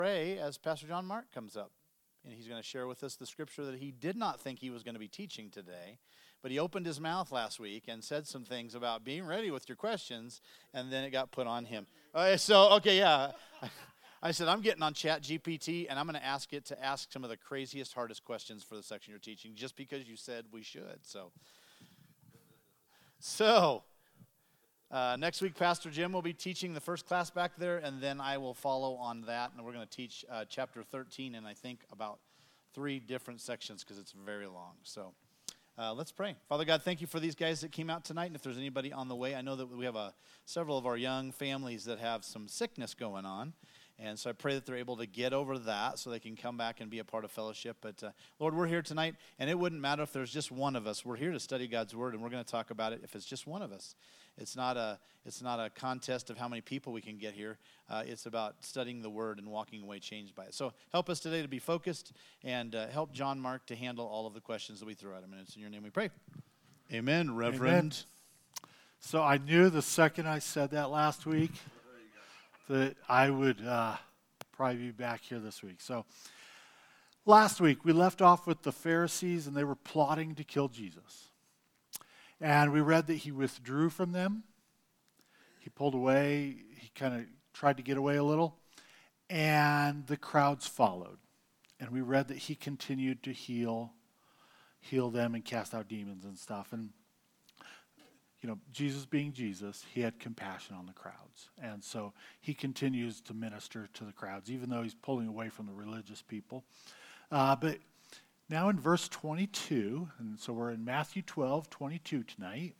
Pray as Pastor John Mark comes up. And he's going to share with us the scripture that he did not think he was going to be teaching today. But he opened his mouth last week and said some things about being ready with your questions, and then it got put on him. I said, I'm getting on ChatGPT, and I'm going to ask it to ask some of the craziest, hardest questions for the section you're teaching, just because you said we should. So next week, Pastor Jim will be teaching the first class back there, and then I will follow on that, and we're going to teach chapter 13, and I think about 3 different sections because it's very long. So let's pray. Father God, thank you for these guys that came out tonight, and if there's anybody on the way, I know that we have several of our young families that have some sickness going on, and so I pray that they're able to get over that so they can come back and be a part of fellowship. But Lord, we're here tonight, and it wouldn't matter if there's just one of us. We're here to study God's Word, and we're going to talk about it if it's just one of us. It's not a contest of how many people we can get here. It's about studying the Word and walking away changed by it. So help us today to be focused, and help John Mark to handle all of the questions that we throw at him. And it's in your name we pray. Amen, Reverend. Amen. So I knew the second I said that last week that I would probably be back here this week. So last week we left off with the Pharisees, and they were plotting to kill Jesus. And we read that he withdrew from them. He pulled away. He kind of tried to get away a little. And the crowds followed. And we read that he continued to heal them and cast out demons and stuff. And, you know, Jesus being Jesus, he had compassion on the crowds. And so he continues to minister to the crowds, even though he's pulling away from the religious people. But now in verse 22, and so we're in Matthew 12:22 tonight,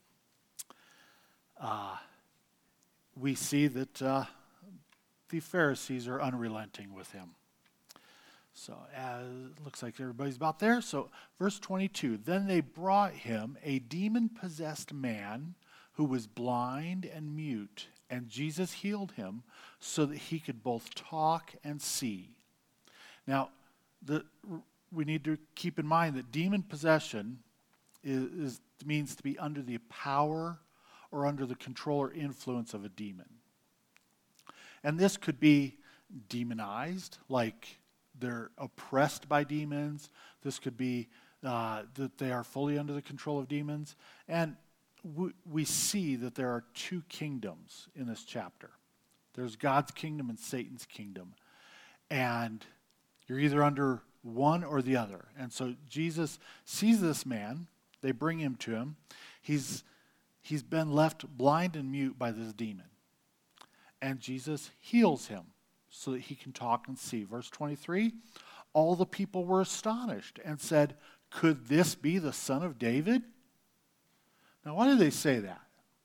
we see that the Pharisees are unrelenting with him. So it looks like everybody's about there. So verse 22, then they brought him a demon-possessed man who was blind and mute, and Jesus healed him so that he could both talk and see. Now, we need to keep in mind that demon possession means to be under the power or under the control or influence of a demon. And this could be demonized, like they're oppressed by demons. This could be that they are fully under the control of demons. And we see that there are 2 kingdoms in this chapter. There's God's kingdom and Satan's kingdom. And you're either under one or the other. And so Jesus sees this man. They bring him to him. He's been left blind and mute by this demon. And Jesus heals him so that he can talk and see. Verse 23, all the people were astonished and said, could this be the son of David? Now, why do they say that?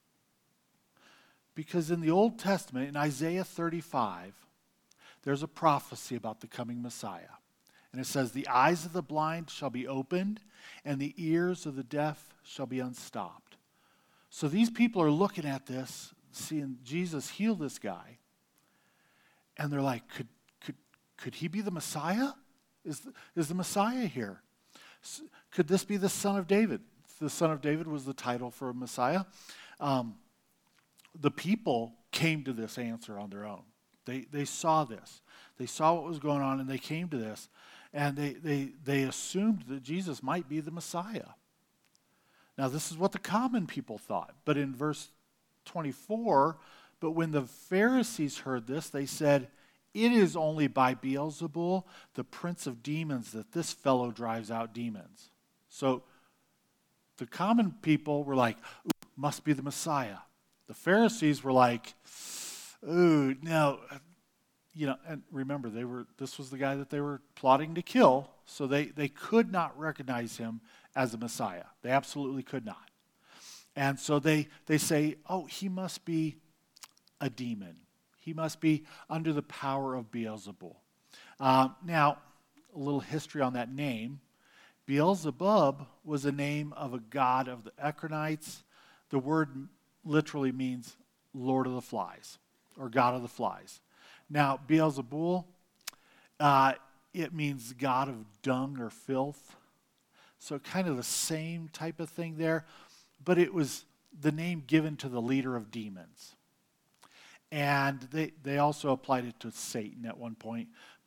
Because in the Old Testament, in Isaiah 35, there's a prophecy about the coming Messiah. And it says, the eyes of the blind shall be opened, and the ears of the deaf shall be unstopped. So these people are looking at this, seeing Jesus heal this guy, and they're like, could he be the Messiah? Is the Messiah here? Could this be the son of David? The son of David was the title for a Messiah. The people came to this answer on their own. They saw this. They saw what was going on, and they came to this. And they assumed that Jesus might be the Messiah. Now, this is what the common people thought. But in verse 24, but when the Pharisees heard this, they said, it is only by Beelzebul, the prince of demons, that this fellow drives out demons. So the common people were like, must be the Messiah. The Pharisees were like, ooh, no. You know, and remember, this was the guy that they were plotting to kill, so they could not recognize him as a Messiah. They absolutely could not. And so they say, oh, he must be a demon. He must be under the power of Beelzebul. Now, a little history on that name. Beelzebub was a name of a god of the Ekronites. The word literally means Lord of the Flies, or God of the Flies. Now, Beelzebul, it means god of dung or filth. So kind of the same type of thing there, but it was the name given to the leader of demons. And they also applied it to Satan at one point.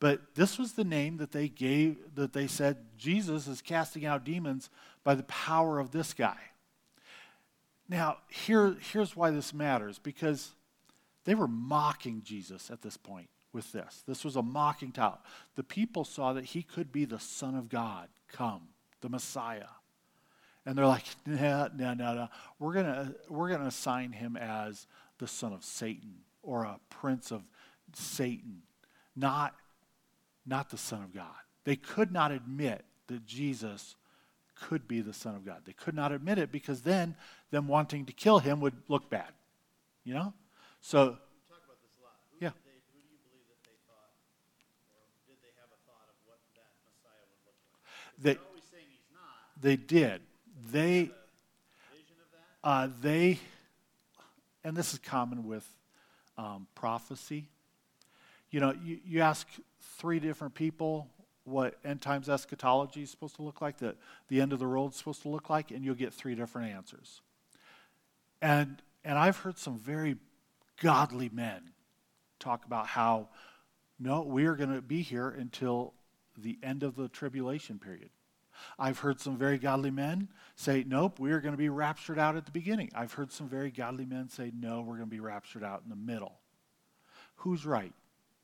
But this was the name that they gave, that they said, Jesus is casting out demons by the power of this guy. Now, here's why this matters, because they were mocking Jesus at this point with this. This was a mocking title. The people saw that he could be the Son of God, come, the Messiah. And they're like, no. We're gonna assign him as the son of Satan or a prince of Satan, not the Son of God. They could not admit that Jesus could be the Son of God. They could not admit it because then them wanting to kill him would look bad. You know? So You talk about this a lot. Who do you believe that they thought, or did they have a thought of what that Messiah would look like? They're always saying he's not. They did. They vision of that? And this is common with prophecy. You know, you ask 3 different people what end times eschatology is supposed to look like, the end of the world is supposed to look like, and you'll get 3 different answers. And I've heard some very godly men talk about how, no, we are going to be here until the end of the tribulation period. I've heard some very godly men say, nope, we are going to be raptured out at the beginning. I've heard some very godly men say, no, we're going to be raptured out in the middle. Who's right?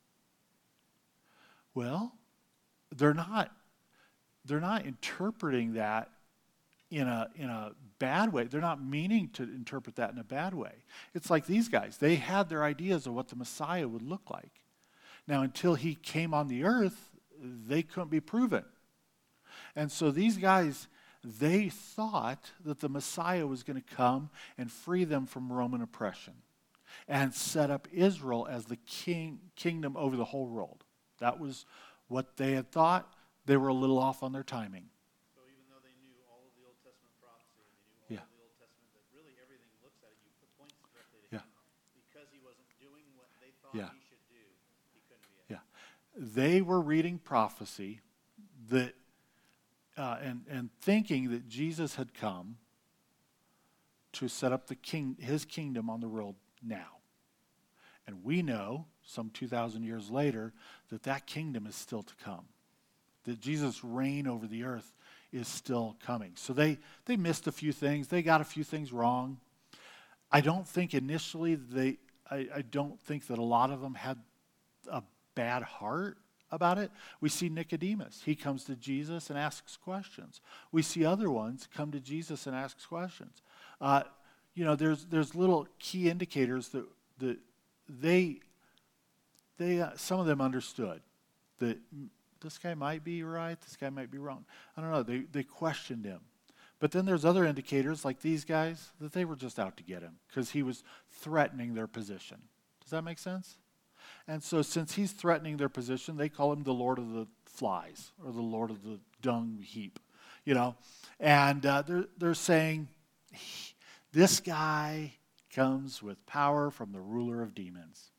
Well, they're not interpreting that in a bad way. They're not meaning to interpret that in a bad way. It's like these guys. They had their ideas of what the Messiah would look like. Now, until he came on the earth, they couldn't be proven. And so these guys, they thought that the Messiah was going to come and free them from Roman oppression and set up Israel as the kingdom over the whole world. That was what they had thought. They were a little off on their timing. So even though they knew all of the Old Testament prophecy, they knew all of the Old Testament, that really everything looks at it, you points directly to him. Because he wasn't doing what they thought he should do, he couldn't be it. They were reading prophecy that and thinking that Jesus had come to set up his kingdom on the world now. And we know, some 2,000 years later, that kingdom is still to come. That Jesus' reign over the earth is still coming. So they missed a few things. They got a few things wrong. I don't think initially I don't think that a lot of them had a bad heart about it. We see Nicodemus. He comes to Jesus and asks questions. We see other ones come to Jesus and asks questions. There's little key indicators that they some of them understood that this guy might be right, this guy might be wrong. I don't know. They questioned him. But then there's other indicators, like these guys, that they were just out to get him because he was threatening their position. Does that make sense? And so since he's threatening their position, they call him the Lord of the Flies or the Lord of the Dung Heap, you know. And they're saying, this guy comes with power from the ruler of demons.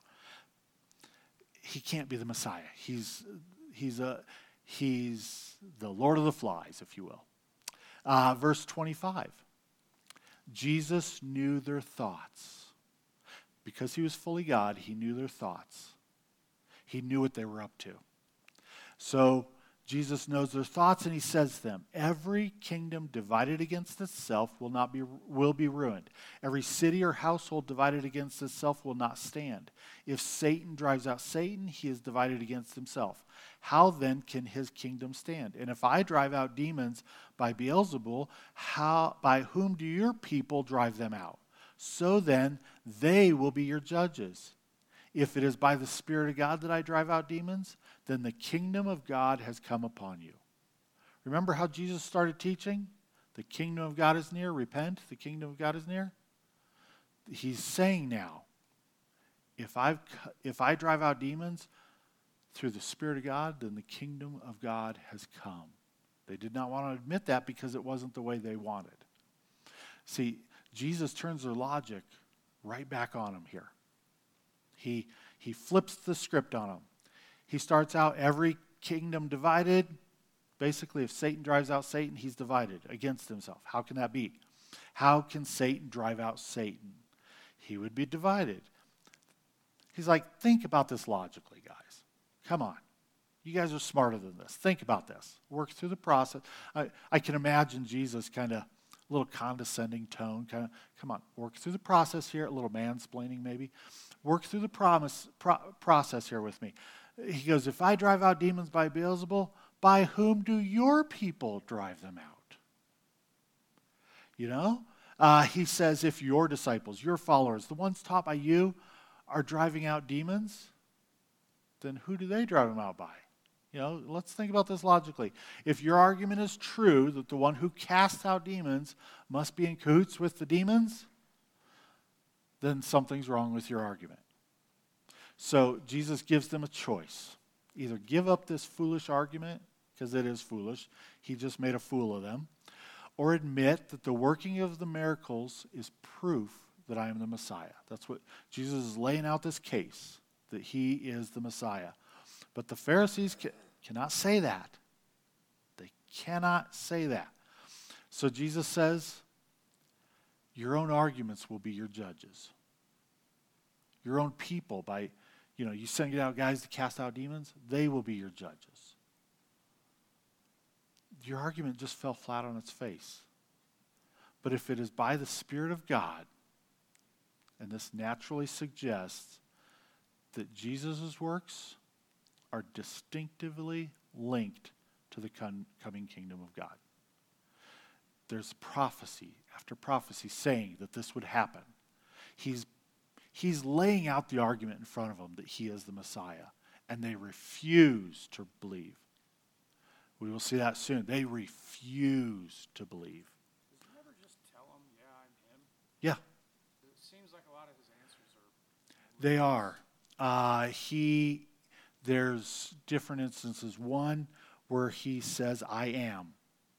He can't be the Messiah. He's the Lord of the Flies, if you will. Verse 25. Jesus knew their thoughts. Because he was fully God, he knew their thoughts. He knew what they were up to. So Jesus knows their thoughts, and he says to them, every kingdom divided against itself will be ruined. Every city or household divided against itself will not stand. If Satan drives out Satan, he is divided against himself. How then can his kingdom stand? And if I drive out demons by Beelzebul, by whom do your people drive them out? So then, they will be your judges. If it is by the Spirit of God that I drive out demons, then the kingdom of God has come upon you. Remember how Jesus started teaching? The kingdom of God is near. Repent. The kingdom of God is near. He's saying now, if I drive out demons through the Spirit of God, then the kingdom of God has come. They did not want to admit that because it wasn't the way they wanted. See, Jesus turns their logic right back on them here. He flips the script on them. He starts out every kingdom divided. Basically, if Satan drives out Satan, he's divided against himself. How can that be? How can Satan drive out Satan? He would be divided. He's like, think about this logically, guys. Come on. You guys are smarter than this. Think about this. Work through the process. I can imagine Jesus kind of a little condescending tone, kind of, come on, work through the process here, a little mansplaining maybe. Work through the process here with me. He goes, if I drive out demons by Beelzebul, by whom do your people drive them out? You know? He says, if your disciples, your followers, the ones taught by you, are driving out demons, then who do they drive them out by? You know, let's think about this logically. If your argument is true that the one who casts out demons must be in cahoots with the demons, then something's wrong with your argument. So Jesus gives them a choice. Either give up this foolish argument, because it is foolish, he just made a fool of them, or admit that the working of the miracles is proof that I am the Messiah. That's what Jesus is laying out this case, that he is the Messiah. But the Pharisees cannot say that. They cannot say that. So Jesus says, your own arguments will be your judges. Your own people, you send out guys to cast out demons, they will be your judges. Your argument just fell flat on its face. But if it is by the Spirit of God, and this naturally suggests that Jesus' works are distinctively linked to the coming kingdom of God. There's prophecy after prophecy saying that this would happen. He's laying out the argument in front of them that he is the Messiah, and they refuse to believe. We will see that soon. They refuse to believe. Does he never just tell them, yeah, I'm him? Yeah. It seems like a lot of his answers are... They are. There's different instances. One where he says, I am.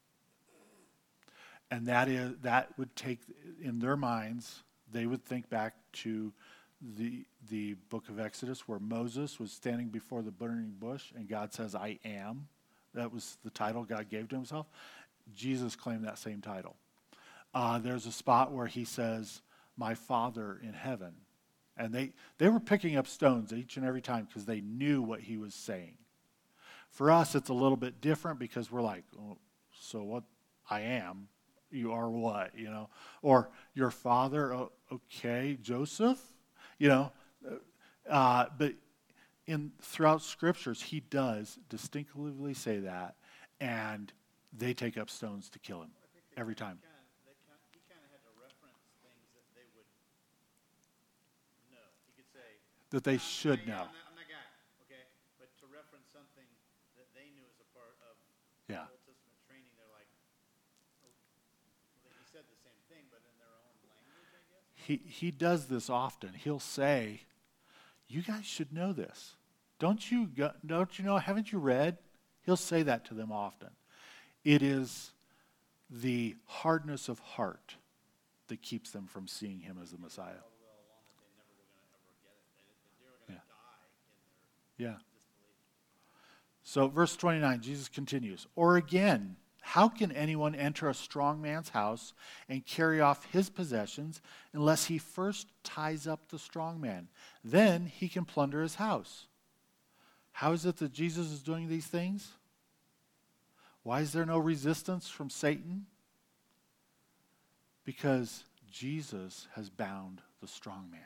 And that would take, in their minds, they would think back to the book of Exodus where Moses was standing before the burning bush and God says, I am. That was the title God gave to himself. Jesus claimed that same title. There's a spot where he says, my Father in heaven. And they were picking up stones each and every time because they knew what he was saying. For us, it's a little bit different because we're like, oh, so what? I am. You are what? You know? Or your father, oh, okay, Joseph? You know? But throughout scriptures, he does distinctively say that, and they take up stones to kill him every time. He kind of had to reference things that they would know. He could say That they should know. I'm that guy, okay? But to reference something that they knew as a part of Yeah. Old Testament training, they're like, oh, he said the same thing, but in their own language, I guess. He does this often. He'll say, you guys should know this. Don't you know? Haven't you read? He'll say that to them often. It is the hardness of heart that keeps them from seeing him as the Messiah. Yeah. So verse 29, Jesus continues, or again, how can anyone enter a strong man's house and carry off his possessions unless he first ties up the strong man? Then he can plunder his house. How is it that Jesus is doing these things? Why is there no resistance from Satan? Because Jesus has bound the strong man.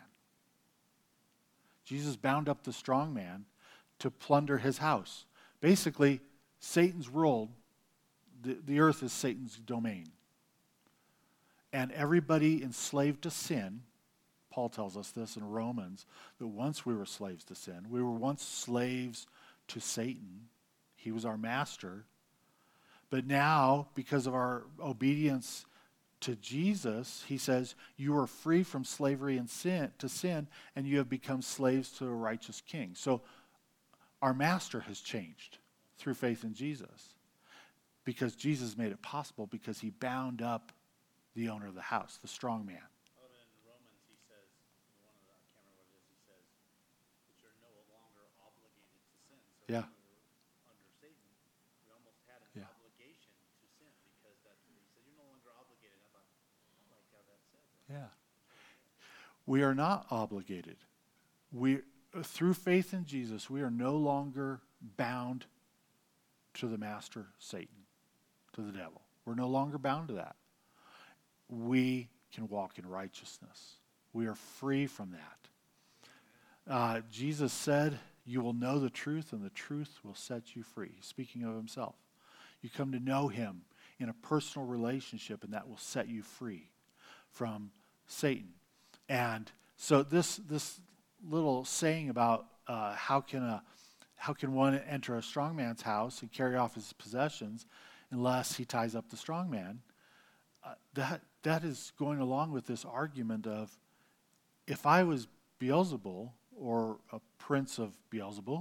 Jesus bound up the strong man to plunder his house. Basically, Satan's ruled. The earth is Satan's domain. And everybody enslaved to sin, Paul tells us this in Romans, that once we were slaves to sin, we were once slaves to Satan. He was our master. But now, because of our obedience to Jesus, he says, you are free from slavery and sin, and you have become slaves to a righteous king. So our master has changed through faith in Jesus. Because Jesus made it possible, because he bound up the owner of the house, the strong man. Oh, and in Romans, he says, I can't remember what it is, he says, that you're no longer obligated to sin. So Yeah. when we were under Satan, we almost had an obligation to sin, because that's what he said, you're no longer obligated. I thought, I like how that says that. Yeah. We are not obligated. Through faith in Jesus, we are no longer bound to the master, Satan, to the devil. We're no longer bound to that. We can walk in righteousness. We are free from that. Jesus said, you will know the truth, and the truth will set you free. Speaking of himself. You come to know him in a personal relationship, and that will set you free from Satan. And so this little saying about how can one enter a strong man's house and carry off his possessions unless he ties up the strong man, that is going along with this argument of, if I was Beelzebul or a prince of Beelzebul,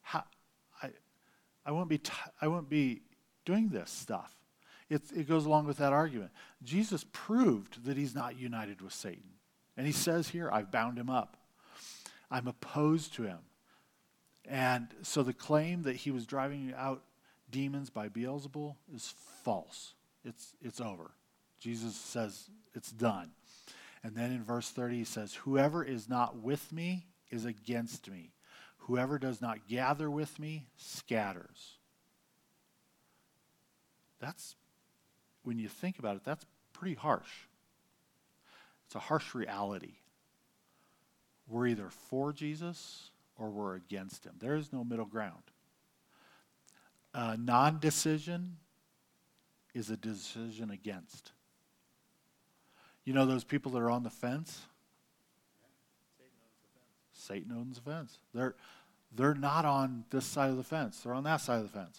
I wouldn't be doing this stuff. It goes along with that argument. Jesus proved that he's not united with Satan. And he says here, I've bound him up. I'm opposed to him. And so the claim that he was driving out demons by Beelzebul is false. It's over. Jesus says it's done. And then in verse 30 he says, whoever is not with me is against me. Whoever does not gather with me scatters. That's, when you think about it, that's pretty harsh. It's a harsh reality. We're either for Jesus or we're against him. There is no middle ground. Non-decision is a decision against. You know those people that are on the fence? Satan owns the fence. They're not on this side of the fence. They're on that side of the fence.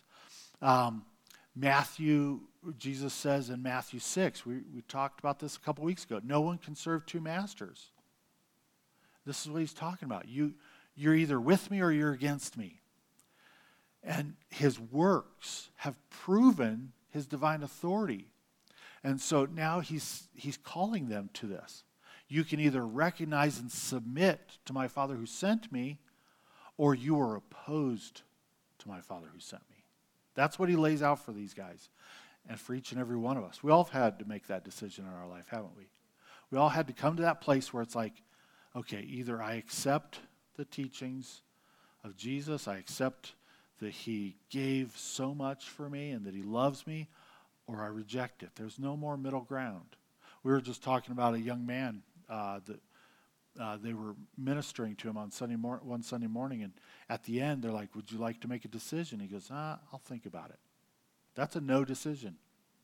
Jesus says in Matthew 6, we talked about this a couple weeks ago, no one can serve two masters. This is what he's talking about. You're either with me or you're against me. And his works have proven his divine authority. And so now he's calling them to this. You can either recognize and submit to my Father who sent me, or you are opposed to my Father who sent me. That's what he lays out for these guys and for each and every one of us. We all have had to make that decision in our life, haven't we? We all had to come to that place where it's like, okay, either I accept the teachings of Jesus, I accept that he gave so much for me and that he loves me, or I reject it. There's no more middle ground. We were just talking about a young man that they were ministering to him on one Sunday morning, and at the end they're like, would you like to make a decision? He goes, I'll think about it. That's a no decision.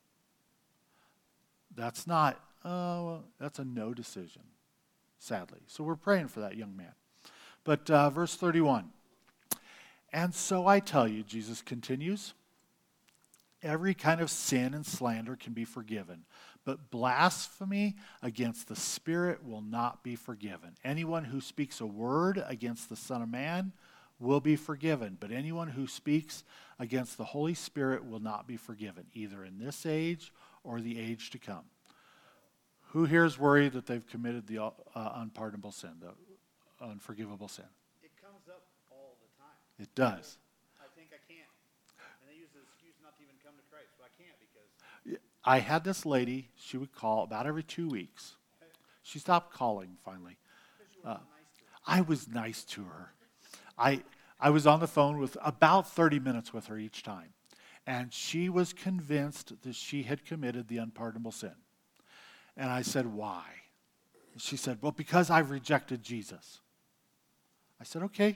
That's not, that's a no decision, sadly. So we're praying for that young man. But verse 31, and so I tell you, Jesus continues, every kind of sin and slander can be forgiven, but blasphemy against the Spirit will not be forgiven. Anyone who speaks a word against the Son of Man will be forgiven, but anyone who speaks against the Holy Spirit will not be forgiven, either in this age or the age to come. Who here is worried that they've committed the unpardonable sin, the unforgivable sin? It comes up all the time. It does. I think I can't. And they use the excuse not to even come to Christ, but I can't because... I had this lady, she would call about every 2 weeks. She stopped calling finally. I was nice to her. I was on the phone with about 30 minutes with her each time. And she was convinced that she had committed the unpardonable sin. And I said, why? She said, well, because I've rejected Jesus. I said, okay.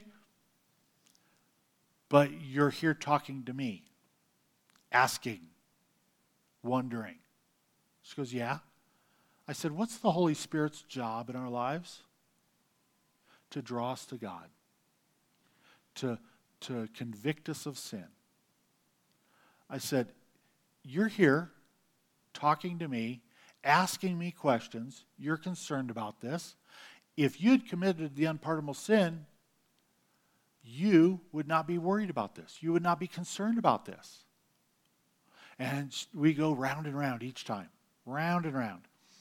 But you're here talking to me, asking, wondering. She goes, yeah. I said, what's the Holy Spirit's job in our lives? To draw us to God. To convict us of sin. I said, you're here talking to me, asking me questions. You're concerned about this. If you'd committed the unpardonable sin, you would not be worried about this. You would not be concerned about this. And we go round and round each time. Round and round.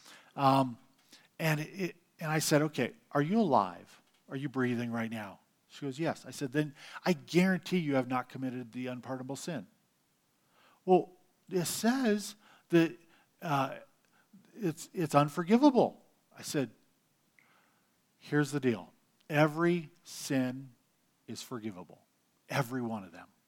And I said, okay, are you alive? Are you breathing right now? She goes, yes. I said, then I guarantee you have not committed the unpardonable sin. Well, it says that it's unforgivable. I said, here's the deal. Every sin is forgivable. Every one of them.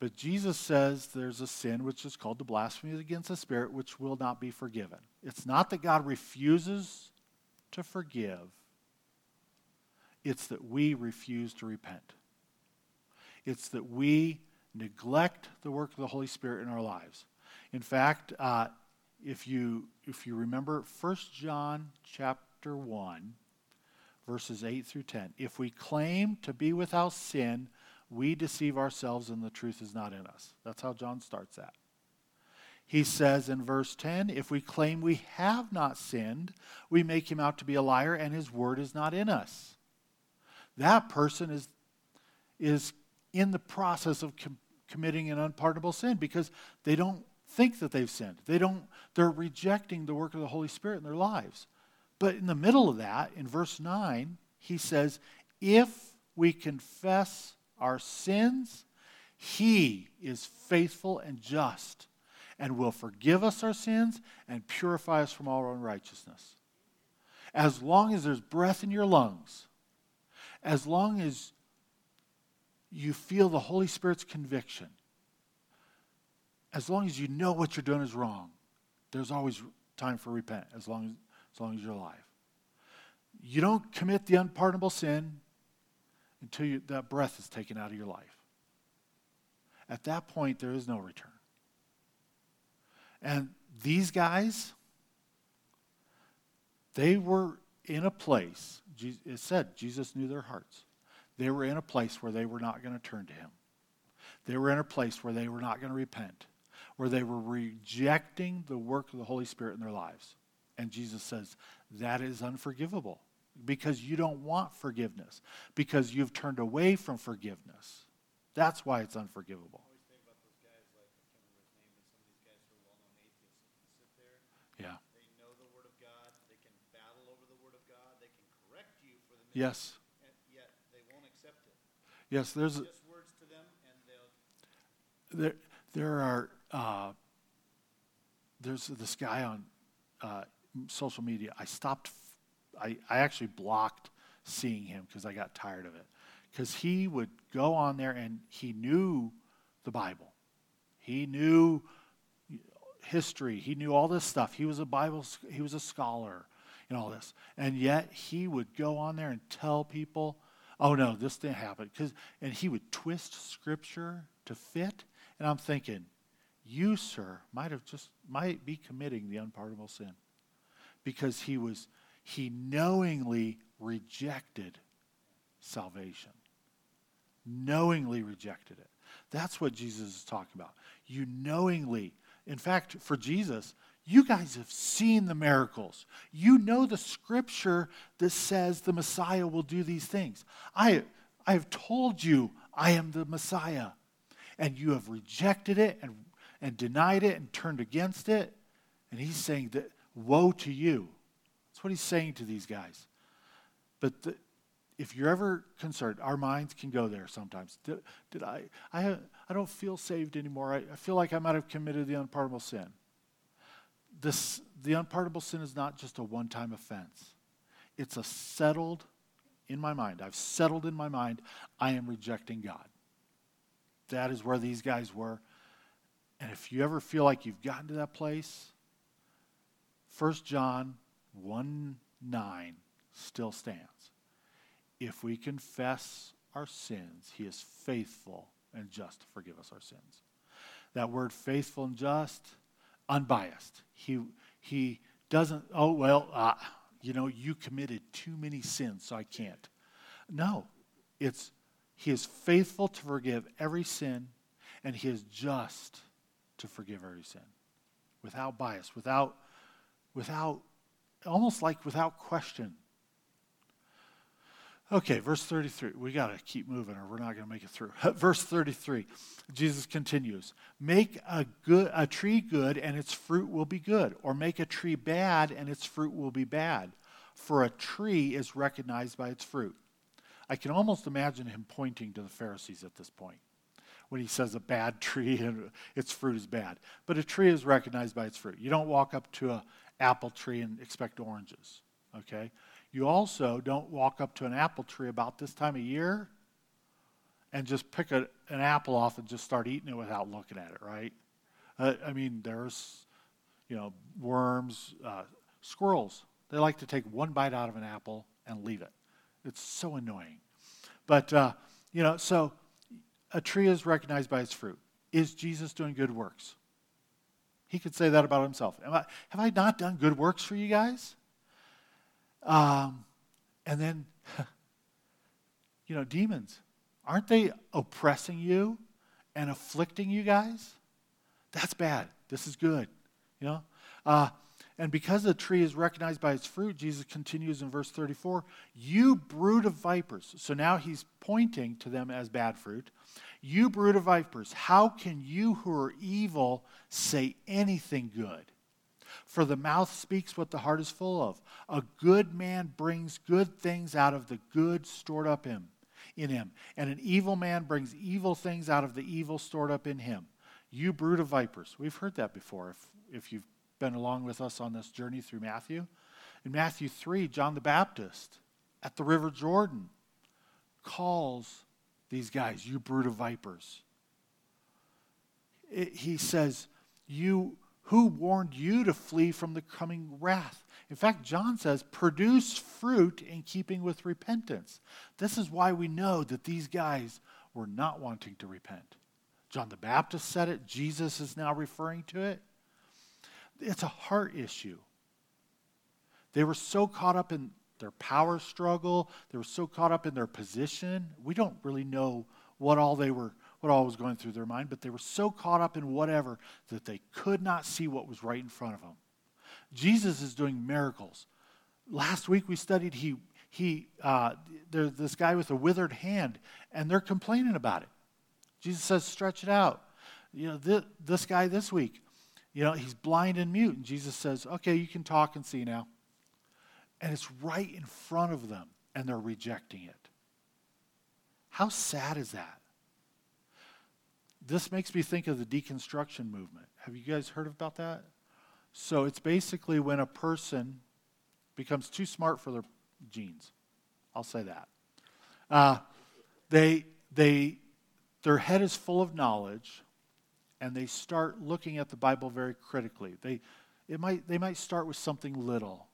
But Jesus says there's a sin which is called the blasphemy against the Spirit, which will not be forgiven. It's not that God refuses to forgive. It's that we refuse to repent. It's that we neglect the work of the Holy Spirit in our lives. In fact, if you remember 1 John chapter 1, verses 8 through 10, if we claim to be without sin, we deceive ourselves and the truth is not in us. That's how John starts that. He says in verse 10, if we claim we have not sinned, we make him out to be a liar and his word is not in us. That person is in the process of committing an unpardonable sin because they don't think that they've sinned. They're rejecting the work of the Holy Spirit in their lives. But in the middle of that, in verse 9, he says, if we confess our sins, he is faithful and just and will forgive us our sins and purify us from all unrighteousness. As long as there's breath in your lungs, as long as you feel the Holy Spirit's conviction, as long as you know what you're doing is wrong, there's always time for repent as long as you're alive. You don't commit the unpardonable sin until that breath is taken out of your life. At that point, there is no return. And these guys, they were in a place, it said Jesus knew their hearts. They were in a place where they were not going to turn to him. They were in a place where they were not going to repent, where they were rejecting the work of the Holy Spirit in their lives. And Jesus says, that is unforgivable because you don't want forgiveness, because you've turned away from forgiveness. That's why it's unforgivable. I always think about those guys, like, I can't remember his name, but some of these guys who are well-known atheists that sit there. Yeah. They know the Word of God. They can battle over the Word of God. They can correct you for the Yes. and yet they won't accept it. Yes, there's Just words to them, and they'll... there's this guy on social media. I actually blocked seeing him because I got tired of it. Because he would go on there and he knew the Bible. He knew history. He knew all this stuff. He was a scholar and all this. And yet he would go on there and tell people, oh no, this didn't happen. And he would twist scripture to fit. And I'm thinking, you, sir, might be committing the unpardonable sin. Because he knowingly rejected salvation. Knowingly rejected it. That's what Jesus is talking about. You knowingly. In fact, for Jesus, you guys have seen the miracles. You know the scripture that says the Messiah will do these things. I have told you I am the Messiah. And you have rejected it and denied it and turned against it. And he's saying that, woe to you. That's what he's saying to these guys. But if you're ever concerned, our minds can go there sometimes. I don't feel saved anymore. I feel like I might have committed the unpardonable sin. The unpardonable sin is not just a one-time offense. It's a settled in my mind. I've settled in my mind, I am rejecting God. That is where these guys were. And if you ever feel like you've gotten to that place, 1 John 1:9 still stands. If we confess our sins, he is faithful and just to forgive us our sins. That word faithful and just, unbiased. He doesn't, you committed too many sins, so I can't. No, he is faithful to forgive every sin, and he is just to forgive every sin. Without bias, without almost like without question. Okay, verse 33. We got to keep moving or we're not going to make it through. Verse 33, Jesus continues. Make a tree good and its fruit will be good, or make a tree bad and its fruit will be bad. For a tree is recognized by its fruit. I can almost imagine him pointing to the Pharisees at this point when he says a bad tree and its fruit is bad. But a tree is recognized by its fruit. You don't walk up to an apple tree and expect oranges, okay? You also don't walk up to an apple tree about this time of year and just pick an apple off and just start eating it without looking at it, right? I mean, there's, worms, squirrels. They like to take one bite out of an apple and leave it. It's so annoying. But, so a tree is recognized by its fruit. Is Jesus doing good works? He could say that about himself. Have I not done good works for you guys? And then, demons. Aren't they oppressing you and afflicting you guys? That's bad. This is good. And because the tree is recognized by its fruit, Jesus continues in verse 34, you brood of vipers. So now he's pointing to them as bad fruit. You brood of vipers, how can you who are evil say anything good? For the mouth speaks what the heart is full of. A good man brings good things out of the good stored up in him. And an evil man brings evil things out of the evil stored up in him. You brood of vipers. We've heard that before if you've been along with us on this journey through Matthew. In Matthew 3, John the Baptist at the River Jordan calls these guys, you brood of vipers. He says, who warned you to flee from the coming wrath? In fact, John says, produce fruit in keeping with repentance. This is why we know that these guys were not wanting to repent. John the Baptist said it. Jesus is now referring to it. It's a heart issue. They were so caught up in their power struggle. They were so caught up in their position. We don't really know what all was going through their mind, but they were so caught up in whatever that they could not see what was right in front of them. Jesus is doing miracles. Last week we studied there's this guy with a withered hand, and they're complaining about it. Jesus says, stretch it out. This guy this week, he's blind and mute, and Jesus says, okay, you can talk and see now. And it's right in front of them, and they're rejecting it. How sad is that? This makes me think of the deconstruction movement. Have you guys heard about that? So it's basically when a person becomes too smart for their genes. I'll say that. Their head is full of knowledge, and they start looking at the Bible very critically. They might start with something little.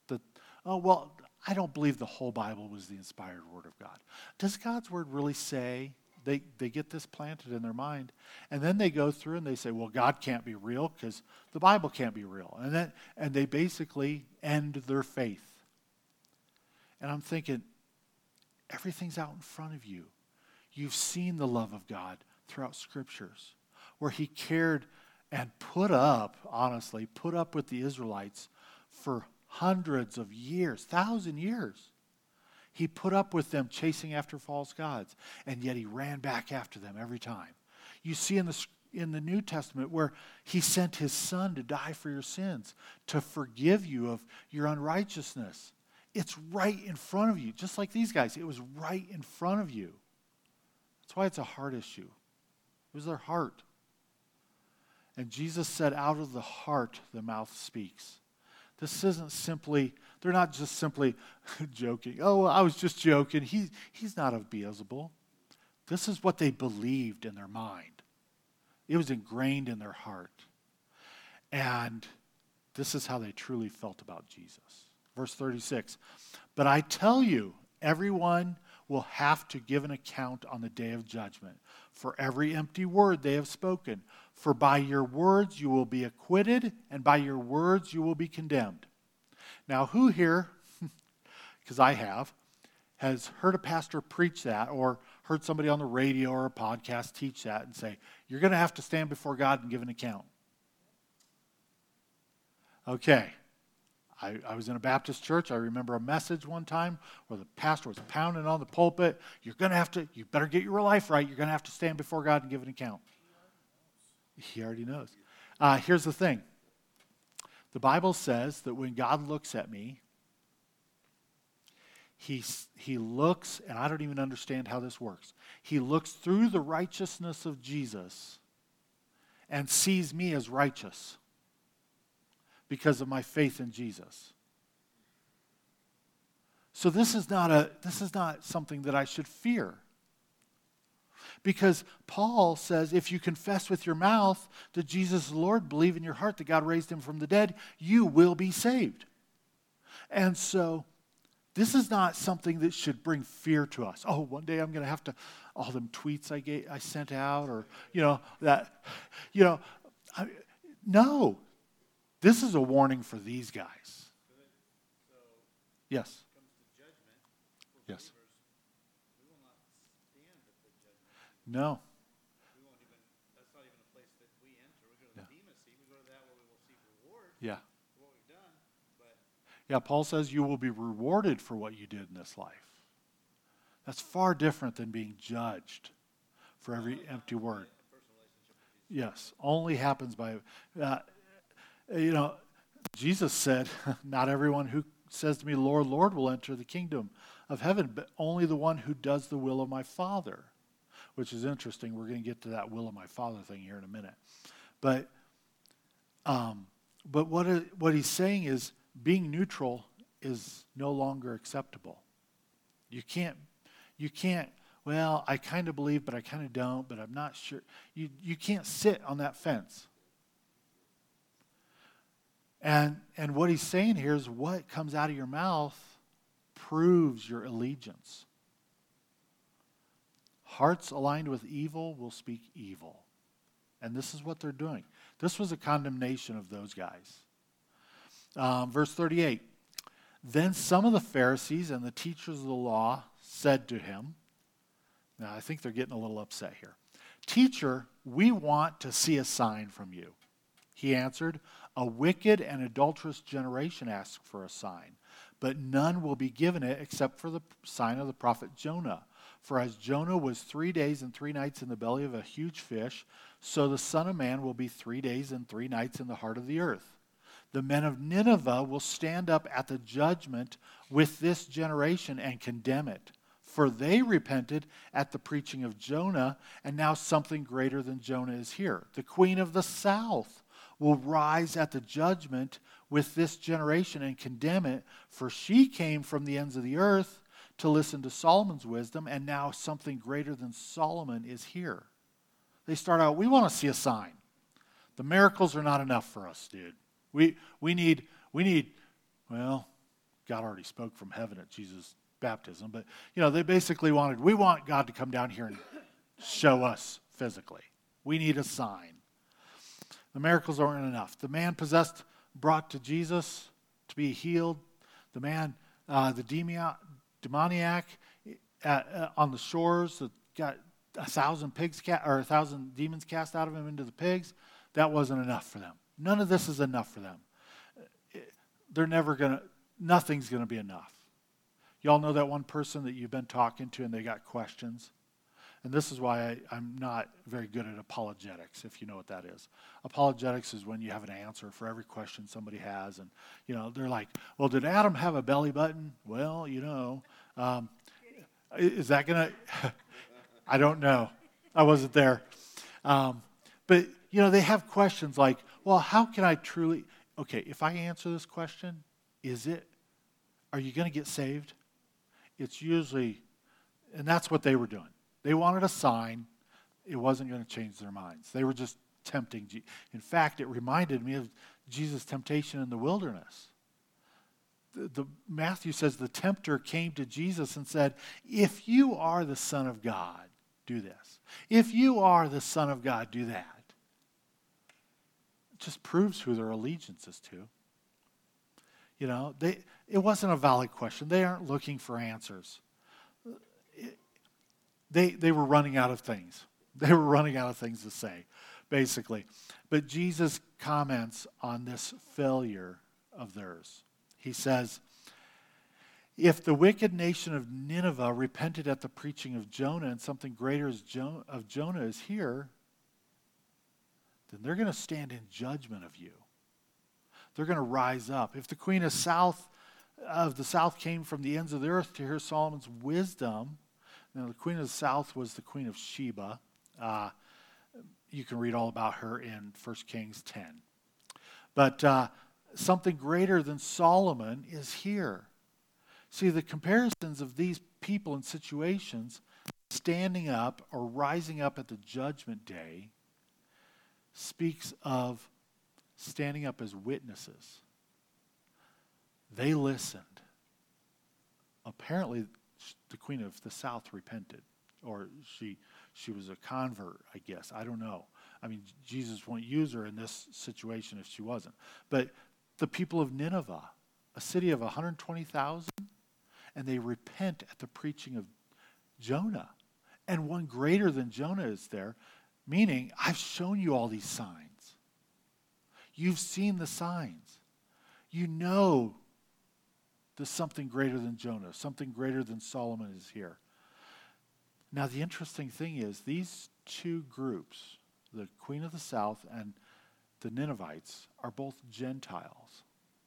I don't believe the whole Bible was the inspired Word of God. Does God's Word really say? They get this planted in their mind, and then they go through and they say, well, God can't be real because the Bible can't be real. And they basically end their faith. And I'm thinking, everything's out in front of you. You've seen the love of God throughout Scriptures, where He cared and put up with the Israelites for hundreds of years, 1,000 years. He put up with them chasing after false gods, and yet He ran back after them every time. You see in the New Testament where He sent His Son to die for your sins, to forgive you of your unrighteousness. It's right in front of you, just like these guys. It was right in front of you. That's why it's a heart issue. It was their heart. And Jesus said, out of the heart the mouth speaks. This isn't simply, they're not just simply joking. Oh, well, I was just joking. He's not of Beelzebul. This is what they believed in their mind. It was ingrained in their heart. And this is how they truly felt about Jesus. Verse 36, but I tell you, everyone will have to give an account on the day of judgment for every empty word they have spoken. For by your words you will be acquitted, and by your words you will be condemned. Now, who here, because I have, has heard a pastor preach that, or heard somebody on the radio or a podcast teach that and say, you're going to have to stand before God and give an account? Okay. I was in a Baptist church. I remember a message one time where the pastor was pounding on the pulpit. You better get your life right. You're going to have to stand before God and give an account. He already knows. Here's the thing. The Bible says that when God looks at me, He looks, and I don't even understand how this works. He looks through the righteousness of Jesus and sees me as righteous because of my faith in Jesus. So this is not something that I should fear. Because Paul says if you confess with your mouth that Jesus is the Lord, believe in your heart that God raised him from the dead, you will be saved. And so this is not something that should bring fear to us. Oh, one day I'm going to have to, all them tweets I sent out, or, no. This is a warning for these guys. Yes. Yes. No. That's not even a place that we enter. We go to the Bema seat. We go to that where we will seek reward Yeah. for what we've done. But Yeah, Paul says you will be rewarded for what you did in this life. That's far different than being judged for every empty word. Yes, only happens by, Jesus said, not everyone who says to me, Lord, Lord, will enter the kingdom of heaven, but only the one who does the will of my Father. Which is interesting. We're going to get to that will of my Father thing here in a minute. But what he's saying is being neutral is no longer acceptable. You can't, well, I kind of believe, but I kind of don't, but I'm not sure. You can't sit on that fence. And what he's saying here is what comes out of your mouth proves your allegiance. Hearts aligned with evil will speak evil. And this is what they're doing. This was a condemnation of those guys. Verse 38. Then some of the Pharisees and the teachers of the law said to him, now I think they're getting a little upset here. Teacher, we want to see a sign from you. He answered, a wicked and adulterous generation asks for a sign, but none will be given it except for the sign of the prophet Jonah. For as Jonah was 3 days and 3 nights in the belly of a huge fish, so the Son of Man will be 3 days and 3 nights in the heart of the earth. The men of Nineveh will stand up at the judgment with this generation and condemn it. For they repented at the preaching of Jonah, and now something greater than Jonah is here. The queen of the south will rise at the judgment with this generation and condemn it, for she came from the ends of the earth to listen to Solomon's wisdom, and now something greater than Solomon is here. They start out, we want to see a sign. The miracles are not enough for us, dude. We need, well, God already spoke from heaven at Jesus' baptism, but, they basically we want God to come down here and show us physically. We need a sign. The miracles aren't enough. The man possessed brought to Jesus to be healed. The man, the demoniac on the shores that got 1,000 demons cast out of him into the pigs. That wasn't enough for them. None of this is enough for them. Nothing's going to be enough. Y'all know that one person that you've been talking to and they got questions? And this is why I'm not very good at apologetics, if you know what that is. Apologetics is when you have an answer for every question somebody has. And, they're like, well, did Adam have a belly button? Well, is that going to... I don't know. I wasn't there. But, they have questions like, well, how can I truly... Okay, if I answer this question, are you going to get saved? It's usually... And that's what they were doing. They wanted a sign. It wasn't going to change their minds. They were just tempting. In fact, it reminded me of Jesus' temptation in the wilderness. Matthew says the tempter came to Jesus and said, if you are the Son of God, do this. If you are the Son of God, do that. It just proves who their allegiance is to. It wasn't a valid question. They aren't looking for answers. They were running out of things. They were running out of things to say, basically. But Jesus comments on this failure of theirs. He says, if the wicked nation of Nineveh repented at the preaching of Jonah and something greater of Jonah is here, then they're going to stand in judgment of you. They're going to rise up. If the queen of the south came from the ends of the earth to hear Solomon's wisdom. Now, the queen of the south was the queen of Sheba. You can read all about her in 1 Kings 10. But something greater than Solomon is here. See, the comparisons of these people and situations standing up or rising up at the judgment day speaks of standing up as witnesses. They listened. Apparently, the Queen of the South repented, or she was a convert, I guess. I don't know. I mean, Jesus won't use her in this situation if she wasn't. But the people of Nineveh, a city of 120,000, and they repent at the preaching of Jonah. And one greater than Jonah is there, meaning, I've shown you all these signs. You've seen the signs. You know there's something greater than Jonah, something greater than Solomon is here. Now, the interesting thing is, these two groups, the Queen of the South and the Ninevites, are both Gentiles.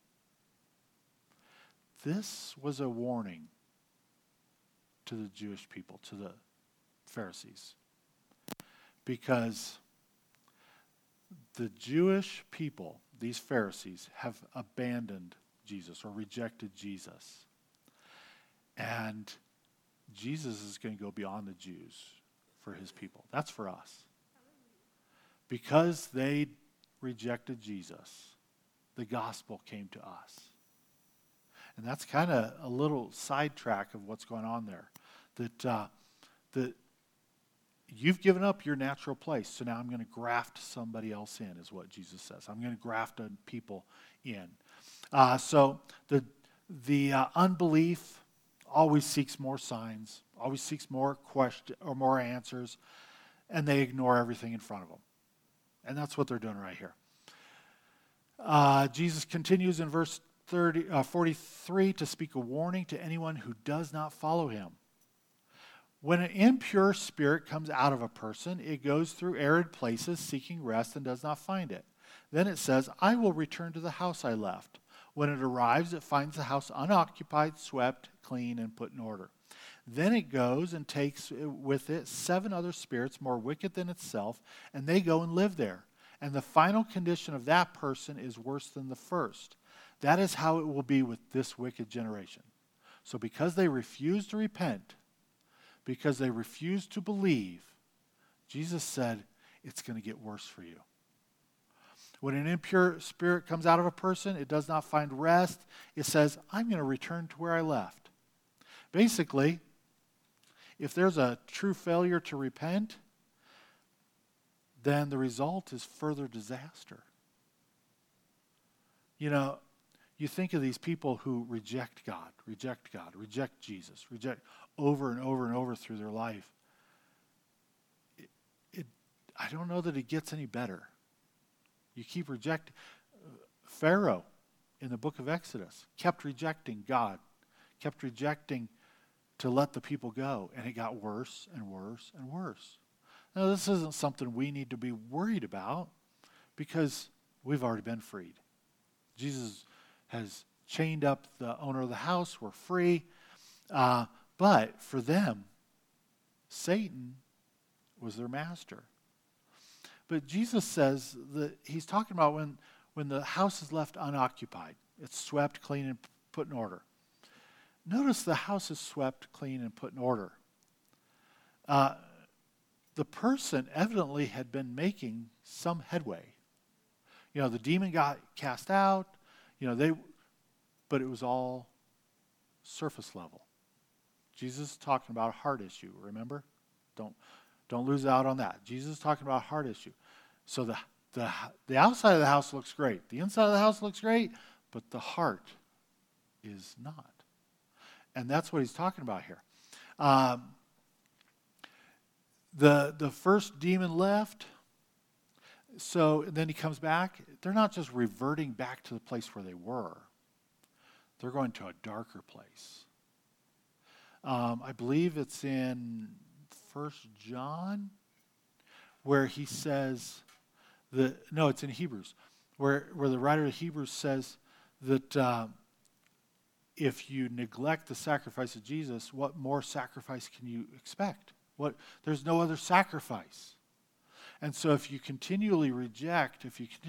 This was a warning to the Jewish people, to the Pharisees, because the Jewish people, these Pharisees, have abandoned Jesus or rejected Jesus. And Jesus is going to go beyond the Jews for his people. That's for us. Because they rejected Jesus, the gospel came to us. And that's kind of a little sidetrack of what's going on there. That you've given up your natural place, so now I'm going to graft somebody else in, is what Jesus says. I'm going to graft people in. So the unbelief always seeks more signs, always seeks more questions or more answers, and they ignore everything in front of them. And that's what they're doing right here. Jesus continues in verse 43 to speak a warning to anyone who does not follow him. When an impure spirit comes out of a person, it goes through arid places seeking rest and does not find it. Then it says, I will return to the house I left. When it arrives, it finds the house unoccupied, swept, clean, and put in order. Then it goes and takes with it 7 other spirits more wicked than itself, and they go and live there. And the final condition of that person is worse than the first. That is how it will be with this wicked generation. So because they refuse to repent, because they refuse to believe, Jesus said, it's going to get worse for you. When an impure spirit comes out of a person, it does not find rest. It says, I'm going to return to where I left. Basically, if there's a true failure to repent, then the result is further disaster. You know, you think of these people who reject God, reject Jesus, reject over and over and over through their life. I don't know that it gets any better. You keep rejecting. Pharaoh in the book of Exodus kept rejecting God, kept rejecting to let the people go, and it got worse and worse and worse. Now, this isn't something we need to be worried about because we've already been freed. Jesus has chained up the owner of the house. We're free. But for them, Satan was their master. But Jesus says that he's talking about when the house is left unoccupied. It's swept, clean, and put in order. Notice the house is swept, clean, and put in order. The person evidently had been making some headway. You know, the demon got cast out. You know, but it was all surface level. Jesus is talking about a heart issue, remember? Don't lose out on that. Jesus is talking about a heart issue. So the outside of the house looks great. The inside of the house looks great, but the heart is not. And that's what he's talking about here. The first demon left, so then he comes back. They're not just reverting back to the place where they were. They're going to a darker place. I believe it's in 1 John where he says it's in Hebrews, where the writer of Hebrews says that if you neglect the sacrifice of Jesus, what more sacrifice can you expect? There's no other sacrifice. And so if you continually reject,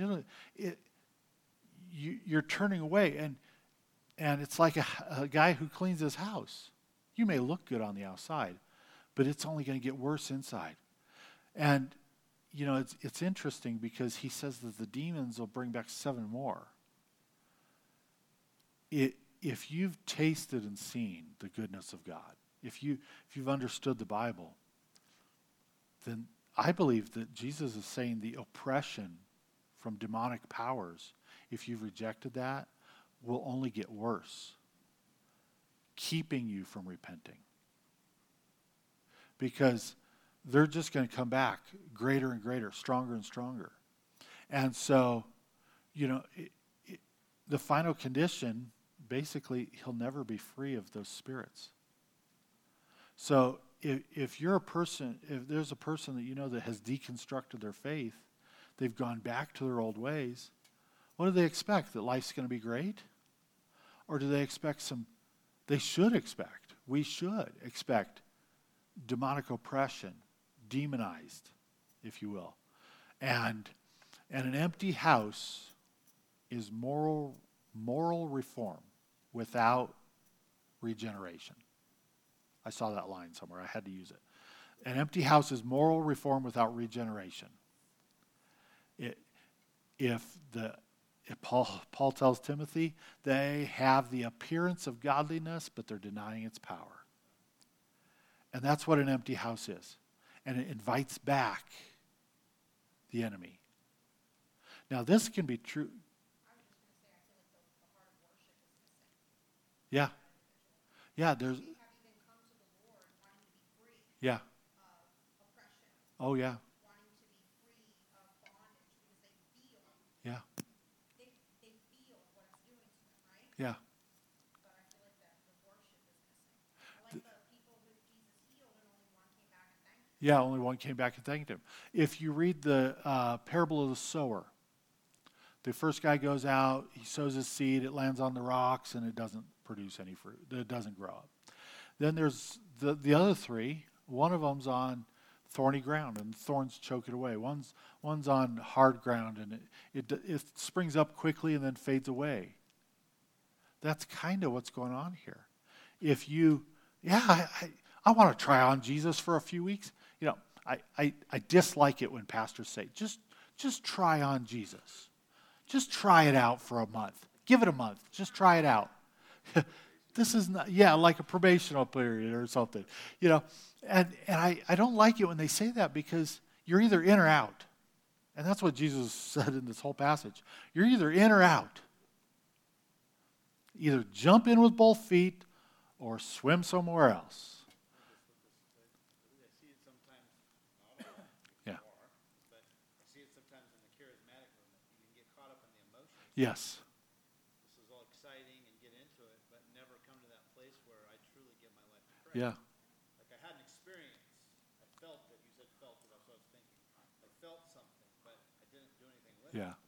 you're turning away. And it's like a guy who cleans his house. You may look good on the outside, but it's only going to get worse inside. And, it's interesting because he says that the demons will bring back 7 more. If you've tasted and seen the goodness of God, if you've understood the Bible, then I believe that Jesus is saying the oppression from demonic powers, if you've rejected that, will only get worse, keeping you from repenting. Because they're just going to come back greater and greater, stronger and stronger. And so, the final condition, basically, he'll never be free of those spirits. So if you're a person, if there's a person that you know that has deconstructed their faith, they've gone back to their old ways, what do they expect? That life's going to be great? Or do they expect we should expect demonic oppression, demonized, if you will. And an empty house is moral reform without regeneration. I saw that line somewhere. I had to use it. An empty house is moral reform without regeneration. Paul tells Timothy, they have the appearance of godliness, but they're denying its power. And that's what an empty house is. And it invites back the enemy. Now, this can be true. Yeah. Yeah, there's. Yeah. Oh, yeah. Yeah. Yeah. Yeah, only one came back and thanked him. If you read the parable of the sower, the first guy goes out, he sows his seed, it lands on the rocks, and it doesn't produce any fruit. It doesn't grow up. Then there's the other 3. One of them's on thorny ground, and thorns choke it away. One's on hard ground, and it springs up quickly and then fades away. That's kind of what's going on here. If you, I want to try on Jesus for a few weeks. I dislike it when pastors say, just try on Jesus. Just try it out for a month. Give it a month. Just try it out. This is not, like a probational period or something. And I don't like it when they say that, because you're either in or out. And that's what Jesus said in this whole passage. You're either in or out. Either jump in with both feet or swim somewhere else. Yeah. But I see it sometimes in the charismatic movement. You can get caught up in the emotions. Yes. This is all exciting and get into it, but never come to that place where I truly give my life to Christ. Yeah. Like I had an experience. I felt it. You said felt it. That's what I was thinking. I felt something, but I didn't do anything with it. Yeah.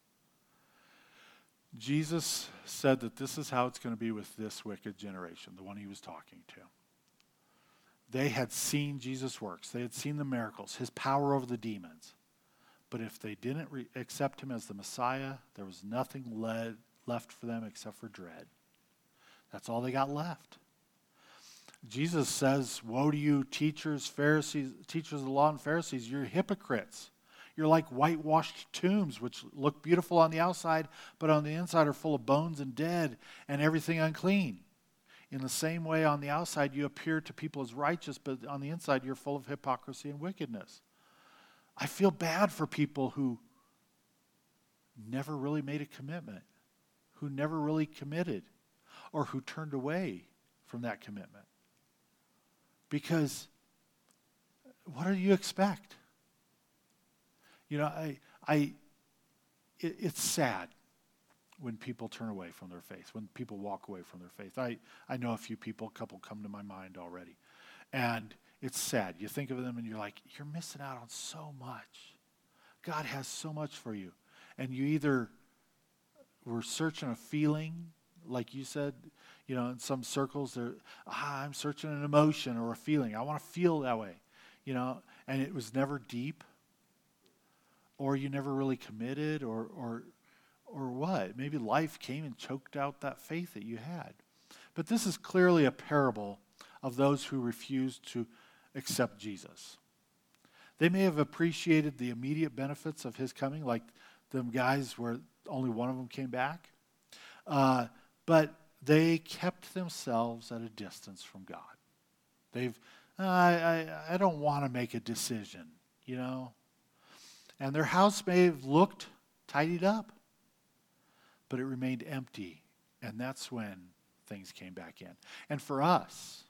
Jesus said that this is how it's going to be with this wicked generation, the one he was talking to. They had seen Jesus' works. They had seen the miracles, his power over the demons. But if they didn't accept him as the Messiah, there was nothing left for them except for dread. That's all they got left. Jesus says, woe to you, teachers, Pharisees, teachers of the law and Pharisees, you're hypocrites. You're like whitewashed tombs, which look beautiful on the outside, but on the inside are full of bones and dead and everything unclean. In the same way, on the outside, you appear to people as righteous, but on the inside, you're full of hypocrisy and wickedness. I feel bad for people who never really made a commitment, who never really committed, or who turned away from that commitment. Because what do you expect? It's sad when people turn away from their faith, when people walk away from their faith. I know a couple come to my mind already. And it's sad. You think of them and you're like, you're missing out on so much. God has so much for you. And you either were searching a feeling, like you said, in some circles, I'm searching an emotion or a feeling. I want to feel that way, and it was never deep. Or you never really committed, or what? Maybe life came and choked out that faith that you had. But this is clearly a parable of those who refuse to accept Jesus. They may have appreciated the immediate benefits of his coming, like them guys where only one of them came back. But they kept themselves at a distance from God. I don't want to make a decision, you know. And their house may have looked tidied up, but it remained empty. And that's when things came back in. And for us,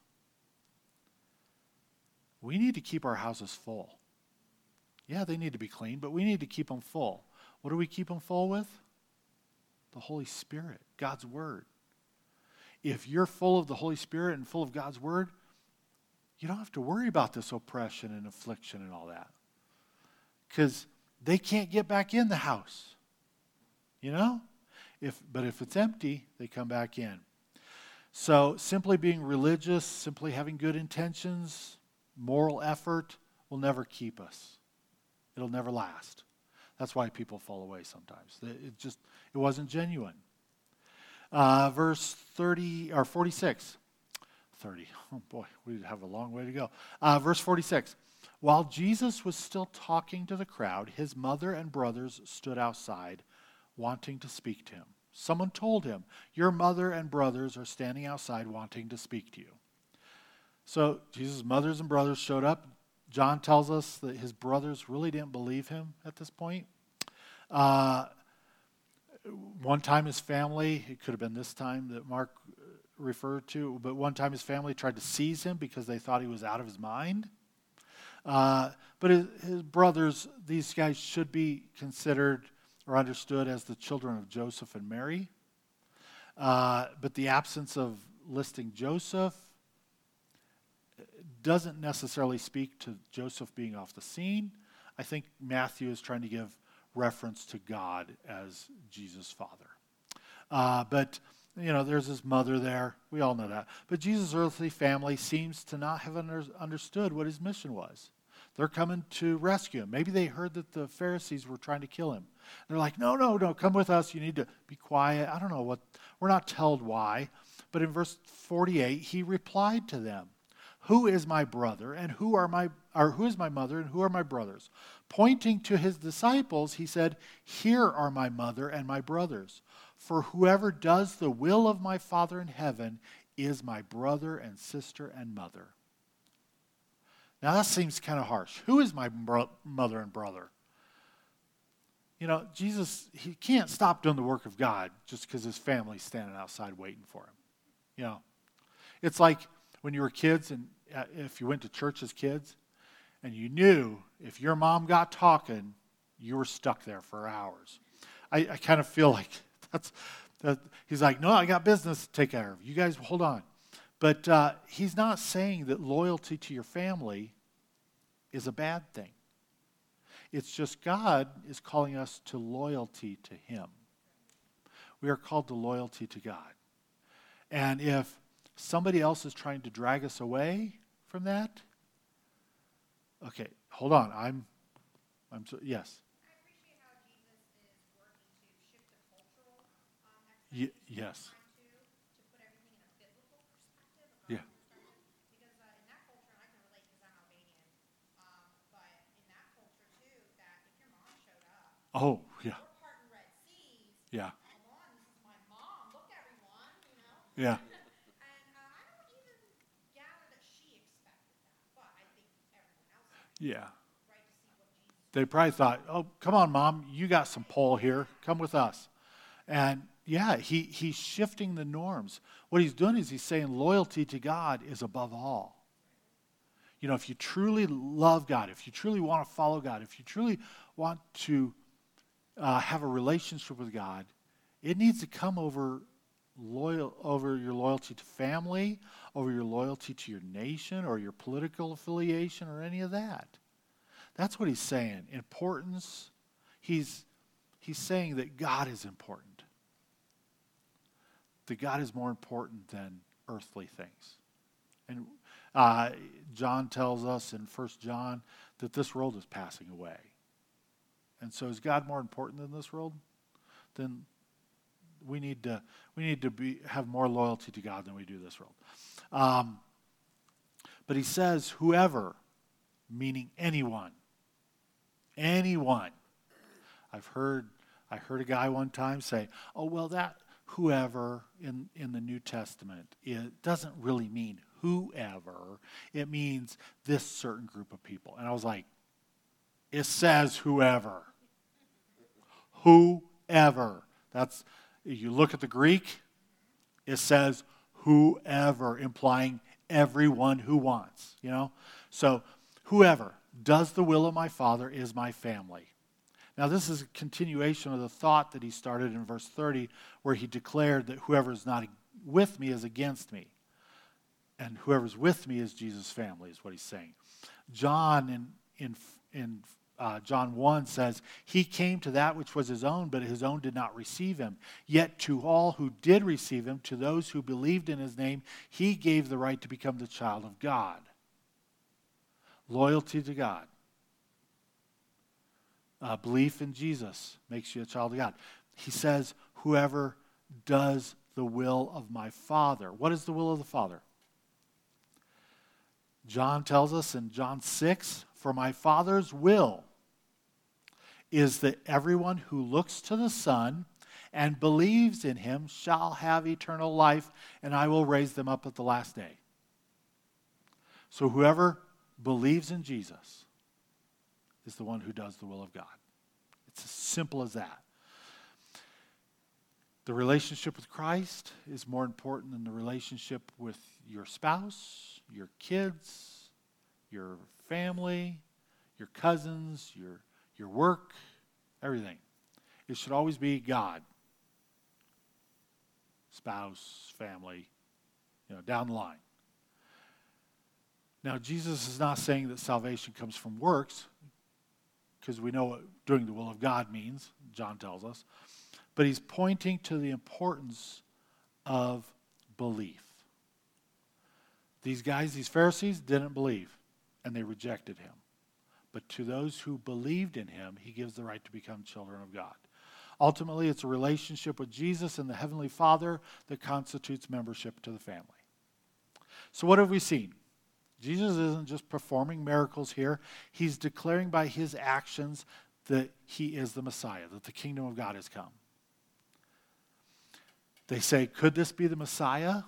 we need to keep our houses full. Yeah, they need to be clean, but we need to keep them full. What do we keep them full with? The Holy Spirit, God's Word. If you're full of the Holy Spirit and full of God's Word, you don't have to worry about this oppression and affliction and all that. Because they can't get back in the house. You know? But if it's empty, they come back in. So simply being religious, simply having good intentions, moral effort will never keep us. It'll never last. That's why people fall away sometimes. It wasn't genuine. Verse 30 or 46. 30. Oh boy, we have a long way to go. Verse 46. While Jesus was still talking to the crowd, his mother and brothers stood outside, wanting to speak to him. Someone told him, "Your mother and brothers are standing outside wanting to speak to you." So Jesus' mothers and brothers showed up. John tells us that his brothers really didn't believe him at this point. One time his family, it could have been this time that Mark referred to, but one time his family tried to seize him because they thought he was out of his mind. But his brothers, these guys should be considered or understood as the children of Joseph and Mary. But the absence of listing Joseph doesn't necessarily speak to Joseph being off the scene. I think Matthew is trying to give reference to God as Jesus' father. But, you know, there's his mother there. We all know that. But Jesus' earthly family seems to not have understood what his mission was. They're coming to rescue him. Maybe they heard that the Pharisees were trying to kill him. They're like, no, come with us. You need to be quiet. I don't know what. We're not told why. But in verse 48, he replied to them, "Who is my brother and who is my mother and who are my brothers?" Pointing to his disciples, he said, "Here are my mother and my brothers. For whoever does the will of my Father in heaven is my brother and sister and mother." Now that seems kind of harsh. Who is my mother and brother? You know, Jesus, he can't stop doing the work of God just because his family's standing outside waiting for him. You know, it's like when you were kids and if you went to church as kids and you knew if your mom got talking, you were stuck there for hours. I kind of feel like he's like, "No, I got business to take care of. You guys hold on." But he's not saying that loyalty to your family is a bad thing. It's just God is calling us to loyalty to him. We are called to loyalty to God. And if somebody else is trying to drag us away from that, okay, hold on. Yes. I appreciate how Jesus is working to shift the cultural expectations Yes. to put everything in a biblical perspective, a Yeah. gospel perspective. Because in that culture, and I can relate because I'm Albanian, but in that culture too, that if your mom showed up, Oh, yeah. we're parting Red Seas. Yeah. Come on, this is my mom. Look, everyone, you know. Yeah. And I don't even gather that she expected that, but I think everyone else did, Yeah. right, to see what Jesus. They probably thought, "Oh, come on, Mom, you got some pull here. Come with us." And yeah, he's shifting the norms. What he's doing is he's saying loyalty to God is above all. You know, if you truly love God, if you truly want to follow God, if you truly want to have a relationship with God, it needs to come over your loyalty to family, over your loyalty to your nation or your political affiliation or any of that. That's what he's saying. Importance. He's saying that God is important. That God is more important than earthly things. And John tells us in 1 John that this world is passing away. And so is God more important than this world? Then we need to have more loyalty to God than we do this world. But he says, whoever, meaning anyone. Anyone. I heard a guy one time say, oh, well, that whoever in the New Testament, it doesn't really mean whoever. It means this certain group of people. And I was like, it says whoever. Whoever. That's, you look at the Greek, it says whoever, implying everyone who wants, you know. So whoever does the will of my Father is my family. Now this is a continuation of the thought that he started in verse 30, where he declared that whoever is not with me is against me. And whoever's with me is Jesus' family, is what he's saying. John in John 1 says, he came to that which was his own, but his own did not receive him. Yet to all who did receive him, to those who believed in his name, he gave the right to become the child of God. Loyalty to God. Belief in Jesus makes you a child of God. He says, whoever does the will of my Father. What is the will of the Father? John tells us in John 6, for my Father's will is that everyone who looks to the Son and believes in him shall have eternal life, and I will raise them up at the last day. So whoever believes in Jesus is the one who does the will of God. It's as simple as that. The relationship with Christ is more important than the relationship with your spouse, your kids, your family, your cousins, your work, everything. It should always be God. Spouse, family, down the line. Now, Jesus is not saying that salvation comes from works, because we know what doing the will of God means, John tells us. But he's pointing to the importance of belief. These guys, these Pharisees, didn't believe, and they rejected him. But to those who believed in him, he gives the right to become children of God. Ultimately, it's a relationship with Jesus and the Heavenly Father that constitutes membership to the family. So what have we seen? Jesus isn't just performing miracles here. He's declaring by his actions that he is the Messiah, that the kingdom of God has come. They say, could this be the Messiah?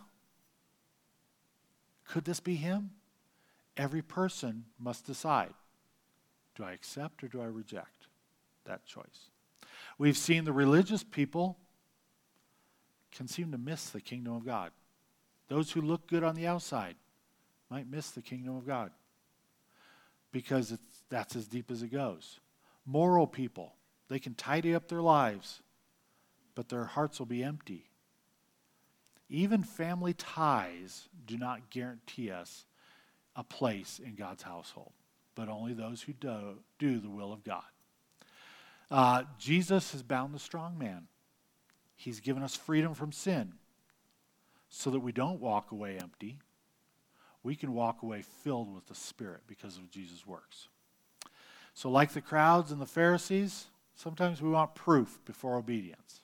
Could this be him? Every person must decide. Do I accept or do I reject that choice? We've seen the religious people can seem to miss the kingdom of God. Those who look good on the outside might miss the kingdom of God because that's as deep as it goes. Moral people, they can tidy up their lives, but their hearts will be empty. Even family ties do not guarantee us a place in God's household, but only those who do the will of God. Jesus has bound the strong man. He's given us freedom from sin so that we don't walk away empty. We can walk away filled with the Spirit because of Jesus' works. So like the crowds and the Pharisees, sometimes we want proof before obedience.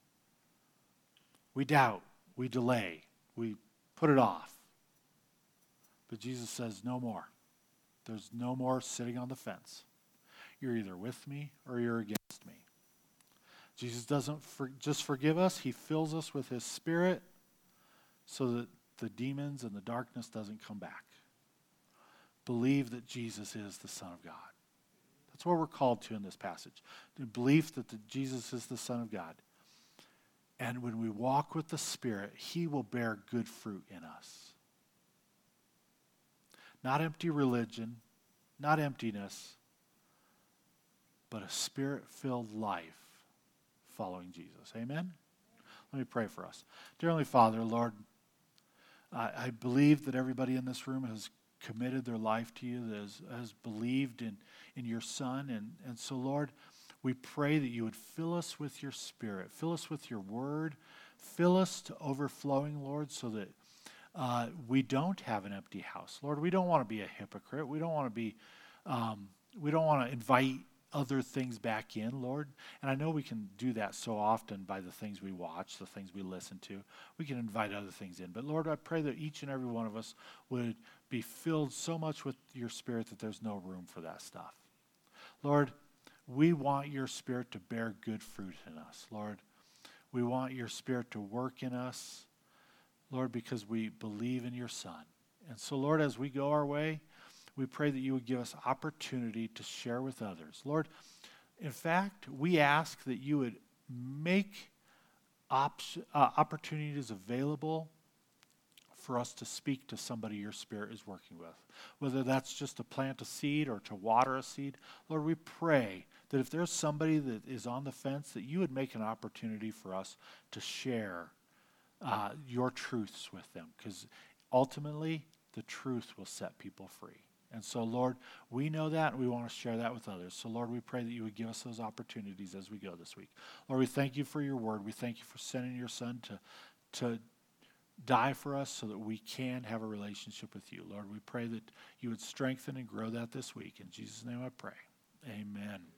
We doubt, we delay, we put it off. But Jesus says, no more. There's no more sitting on the fence. You're either with me or you're against me. Jesus doesn't just forgive us, he fills us with his Spirit so that the demons and the darkness doesn't come back. Believe that Jesus is the Son of God. That's what we're called to in this passage. The belief that Jesus is the Son of God. And when we walk with the Spirit, he will bear good fruit in us. Not empty religion, not emptiness, but a Spirit-filled life following Jesus. Amen? Let me pray for us. Dear Heavenly Father, Lord, I believe that everybody in this room has committed their life to you, that has believed in your Son. And so, Lord, we pray that you would fill us with your Spirit, fill us with your word, fill us to overflowing, Lord, so that we don't have an empty house. Lord, we don't want to be a hypocrite. We don't want to be, we don't want to invite other things back in, Lord. And I know we can do that so often by the things we watch, the things we listen to. We can invite other things in. But Lord, I pray that each and every one of us would be filled so much with your Spirit that there's no room for that stuff. Lord, we want your Spirit to bear good fruit in us. Lord, we want your Spirit to work in us, Lord, because we believe in your Son. And so, Lord, as we go our way, we pray that you would give us opportunity to share with others. Lord, in fact, we ask that you would make opportunities available for us to speak to somebody your Spirit is working with. Whether that's just to plant a seed or to water a seed, Lord, we pray that if there's somebody that is on the fence, that you would make an opportunity for us to share your truths with them. Because ultimately, the truth will set people free. And so, Lord, we know that, and we want to share that with others. So, Lord, we pray that you would give us those opportunities as we go this week. Lord, we thank you for your word. We thank you for sending your Son to die for us so that we can have a relationship with you. Lord, we pray that you would strengthen and grow that this week. In Jesus' name I pray. Amen.